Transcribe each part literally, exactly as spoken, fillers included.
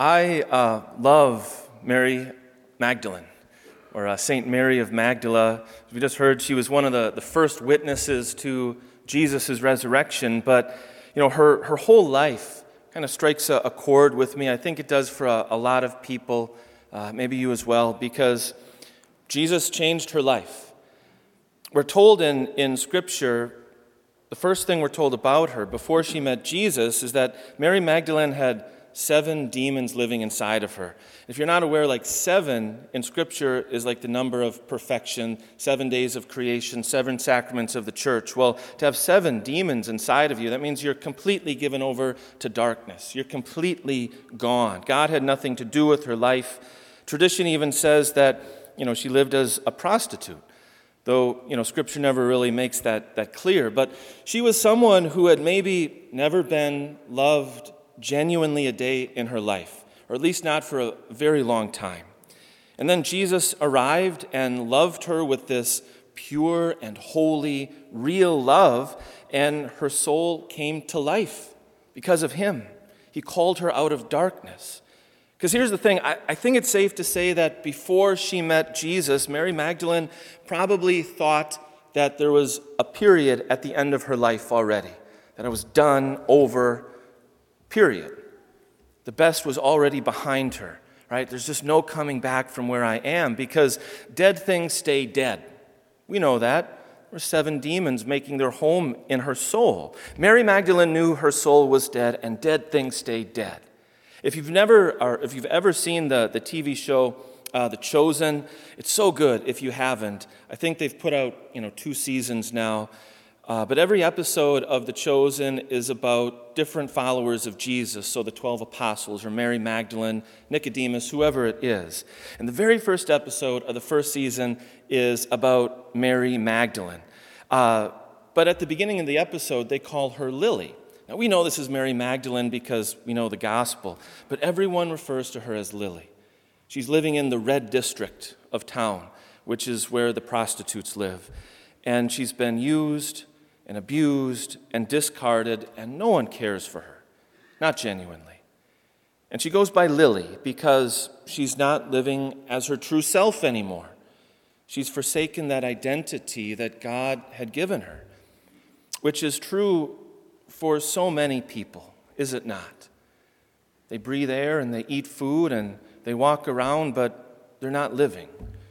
I uh, love Mary Magdalene, or uh, Saint Mary of Magdala. As we just heard, she was one of the, the first witnesses to Jesus' resurrection, but you know, her, her whole life kind of strikes a, a chord with me. I think it does for a, a lot of people, uh, maybe you as well, because Jesus changed her life. We're told in, in Scripture, the first thing we're told about her before she met Jesus is that Mary Magdalene had seven demons living inside of her. If you're not aware, like seven in Scripture is like the number of perfection, seven days of creation, seven sacraments of the church. Well, to have seven demons inside of you, that means you're completely given over to darkness. You're completely gone. God had nothing to do with her life. Tradition even says that, you know, she lived as a prostitute, though, you know, Scripture never really makes that, that clear. But she was someone who had maybe never been loved genuinely a day in her life, or at least not for a very long time. And then Jesus arrived and loved her with this pure and holy, real love, and her soul came to life because of him. He called her out of darkness. Because here's the thing, I, I think it's safe to say that before she met Jesus, Mary Magdalene probably thought that there was a period at the end of her life already, that it was done, over, period. The best was already behind her, right? There's just no coming back from where I am, because dead things stay dead. We know that. There were seven demons making their home in her soul. Mary Magdalene knew her soul was dead, and dead things stay dead. If you've never, or if you've ever seen the, the T V show uh, The Chosen, it's so good. If you haven't, I think they've put out you know two seasons now. Uh, but every episode of The Chosen is about different followers of Jesus, so the twelve apostles, or Mary Magdalene, Nicodemus, whoever it is. And the very first episode of the first season is about Mary Magdalene. Uh, but at the beginning of the episode, they call her Lily. Now, we know this is Mary Magdalene because we know the gospel, but everyone refers to her as Lily. She's living in the red district of town, which is where the prostitutes live. And she's been used and abused and discarded, and no one cares for her, not genuinely. And she goes by Lily because she's not living as her true self anymore. She's forsaken that identity that God had given her, which is true for so many people, is it not? They breathe air and they eat food and they walk around, but they're not living.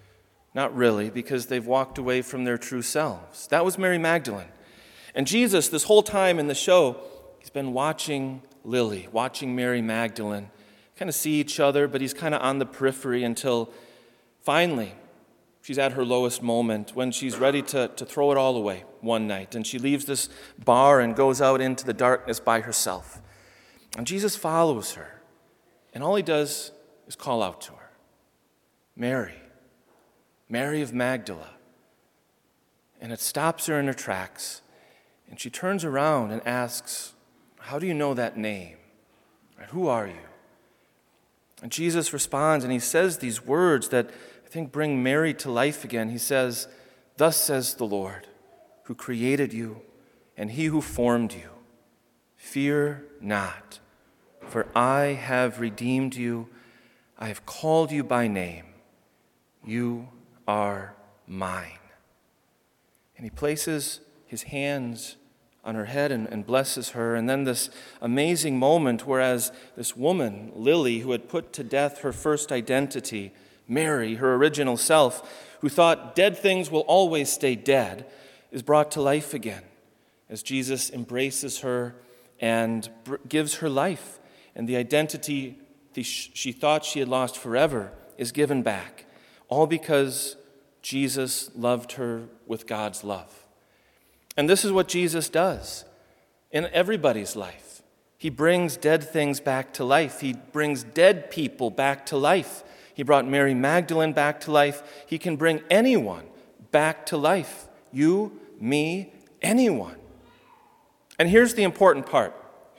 Not really, because they've walked away from their true selves. That was Mary Magdalene. And Jesus, this whole time in the show, he's been watching Lily, watching Mary Magdalene, kind of see each other, but he's kind of on the periphery until finally she's at her lowest moment when she's ready to, to throw it all away one night. And she leaves this bar and goes out into the darkness by herself. And Jesus follows her. And all he does is call out to her, Mary, Mary of Magdala. And it stops her in her tracks. And she turns around and asks, how do you know that name? Who are you? And Jesus responds, and he says these words that I think bring Mary to life again. He says, thus says the Lord, who created you, and he who formed you. Fear not, for I have redeemed you. I have called you by name. You are mine. And he places his hands on her head and, and blesses her. And then this amazing moment, whereas this woman, Lily, who had put to death her first identity, Mary, her original self, who thought dead things will always stay dead, is brought to life again as Jesus embraces her and br- gives her life. And the identity she thought she had lost forever is given back, all because Jesus loved her with God's love. And this is what Jesus does in everybody's life. He brings dead things back to life. He brings dead people back to life. He brought Mary Magdalene back to life. He can bring anyone back to life. You, me, anyone. And here's the important part.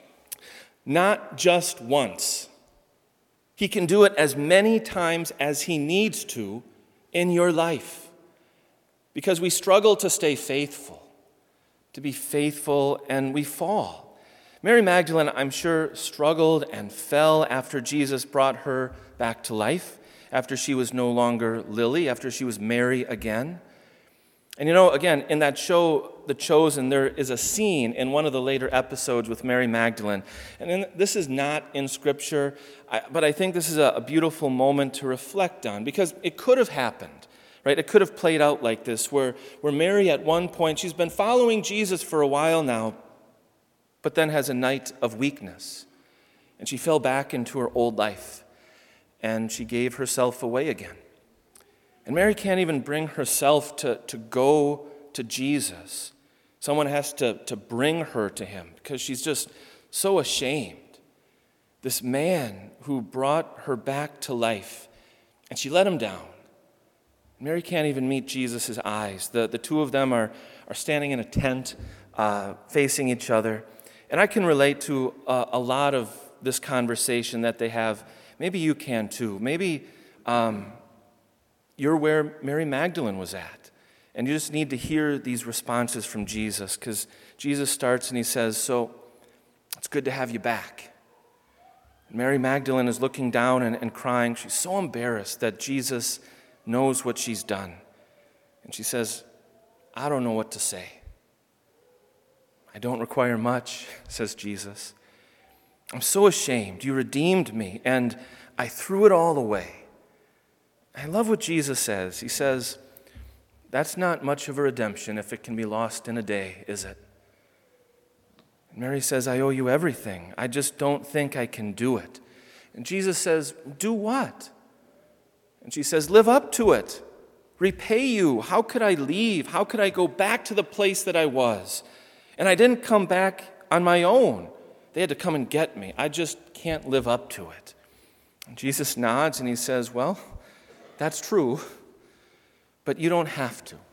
Not just once. He can do it as many times as he needs to in your life. Because we struggle to stay faithful. To be faithful, and we fall. Mary Magdalene, I'm sure, struggled and fell after Jesus brought her back to life, after she was no longer Lily, after she was Mary again. And you know, again, in that show, The Chosen, there is a scene in one of the later episodes with Mary Magdalene. And in, this is not in Scripture, I, but I think this is a, a beautiful moment to reflect on, because it could have happened, right? It could have played out like this, where, where Mary at one point, she's been following Jesus for a while now, but then has a night of weakness. And she fell back into her old life, and she gave herself away again. And Mary can't even bring herself to, to go to Jesus. Someone has to, to bring her to him, because she's just so ashamed. This man who brought her back to life, and she let him down. Mary can't even meet Jesus' eyes. The, the two of them are, are standing in a tent, uh, facing each other. And I can relate to a, a lot of this conversation that they have. Maybe you can too. Maybe um, you're where Mary Magdalene was at. And you just need to hear these responses from Jesus, because Jesus starts and he says, so it's good to have you back. And Mary Magdalene is looking down and, and crying. She's so embarrassed that Jesus knows what she's done. And she says, I don't know what to say. I don't require much, says Jesus. I'm so ashamed. You redeemed me, and I threw it all away. I love what Jesus says. He says, that's not much of a redemption if it can be lost in a day, is it? And Mary says, I owe you everything. I just don't think I can do it. And Jesus says, do what? And she says, live up to it. Repay you. How could I leave? How could I go back to the place that I was? And I didn't come back on my own. They had to come and get me. I just can't live up to it. And Jesus nods and he says, well, that's true, but you don't have to.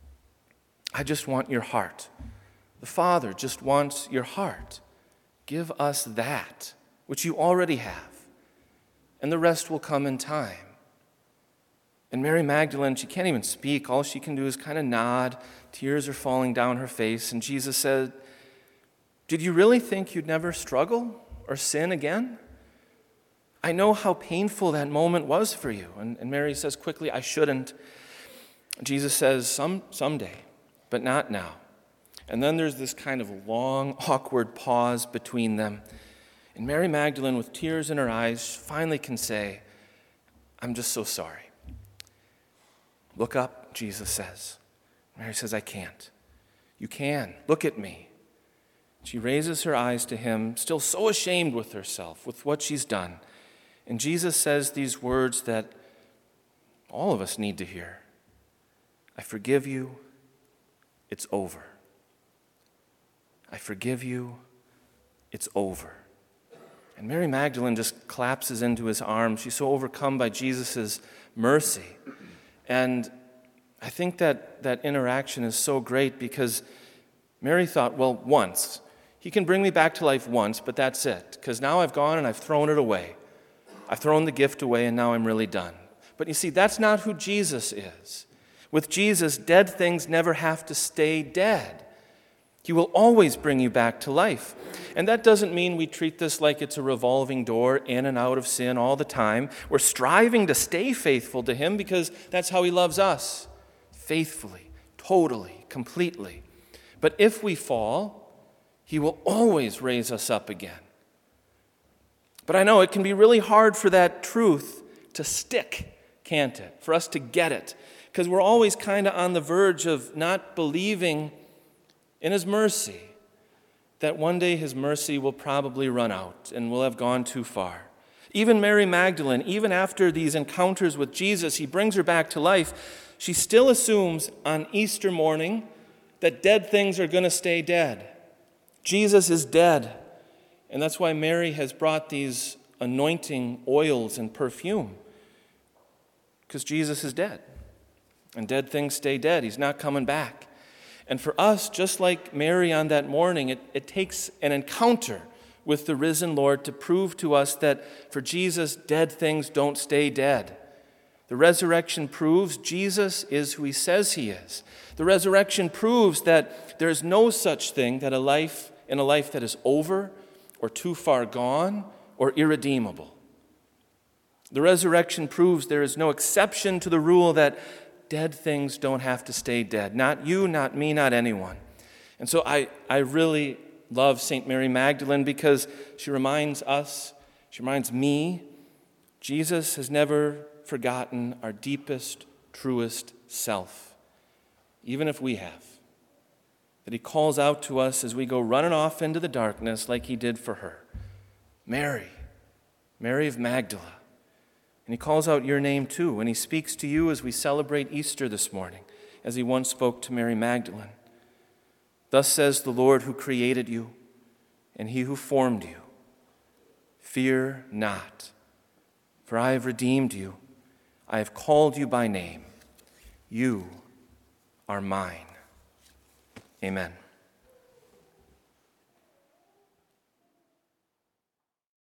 I just want your heart. The Father just wants your heart. Give us that, which you already have, and the rest will come in time. And Mary Magdalene, she can't even speak. All she can do is kind of nod. Tears are falling down her face. And Jesus said, did you really think you'd never struggle or sin again? I know how painful that moment was for you. And, and Mary says quickly, I shouldn't. Jesus says, Some someday, but not now. And then there's this kind of long, awkward pause between them. And Mary Magdalene, with tears in her eyes, finally can say, I'm just so sorry. Look up, Jesus says. Mary says, I can't. You can. Look at me. She raises her eyes to him, still so ashamed with herself, with what she's done. And Jesus says these words that all of us need to hear. I forgive you. It's over. I forgive you. It's over. And Mary Magdalene just collapses into his arms. She's so overcome by Jesus' mercy. And I think that that interaction is so great, because Mary thought, well, once. He can bring me back to life once, but that's it. Because now I've gone and I've thrown it away. I've thrown the gift away and now I'm really done. But you see, that's not who Jesus is. With Jesus, dead things never have to stay dead. He will always bring you back to life. And that doesn't mean we treat this like it's a revolving door in and out of sin all the time. We're striving to stay faithful to him because that's how he loves us. Faithfully, totally, completely. But if we fall, he will always raise us up again. But I know it can be really hard for that truth to stick, can't it? For us to get it. Because we're always kind of on the verge of not believing in his mercy, that one day his mercy will probably run out and we'll have gone too far. Even Mary Magdalene, even after these encounters with Jesus, he brings her back to life, she still assumes on Easter morning that dead things are going to stay dead. Jesus is dead. And that's why Mary has brought these anointing oils and perfume. Because Jesus is dead. And dead things stay dead. He's not coming back. And for us, just like Mary on that morning, it, it takes an encounter with the risen Lord to prove to us that for Jesus, dead things don't stay dead. The resurrection proves Jesus is who he says he is. The resurrection proves that there is no such thing that a life in a life that is over or too far gone or irredeemable. The resurrection proves there is no exception to the rule that dead things don't have to stay dead. Not you, not me, not anyone. And so I, I really love Saint Mary Magdalene because she reminds us, she reminds me, Jesus has never forgotten our deepest, truest self, even if we have. That he calls out to us as we go running off into the darkness like he did for her. Mary, Mary of Magdala. And he calls out your name too, and he speaks to you as we celebrate Easter this morning, as he once spoke to Mary Magdalene. Thus says the Lord who created you, and he who formed you, fear not, for I have redeemed you. I have called you by name. You are mine. Amen.